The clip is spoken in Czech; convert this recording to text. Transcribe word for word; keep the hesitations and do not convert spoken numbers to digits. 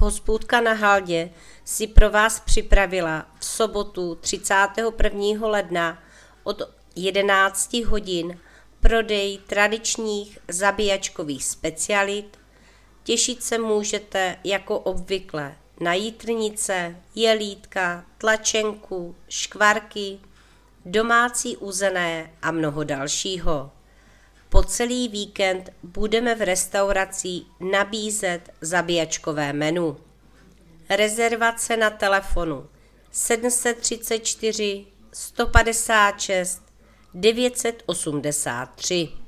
Hospůdka na Haldě si pro vás připravila v sobotu třicátého prvního ledna od jedenácti hodin prodej tradičních zabíjačkových specialit. Těšit se můžete jako obvykle na jitrnice, jelítka, tlačenku, škvarky, domácí uzené a mnoho dalšího. Po celý víkend budeme v restauraci nabízet zabíjačkové menu. Rezervace na telefonu sedm set třicet čtyři sto padesát šest devět set osmdesát tři.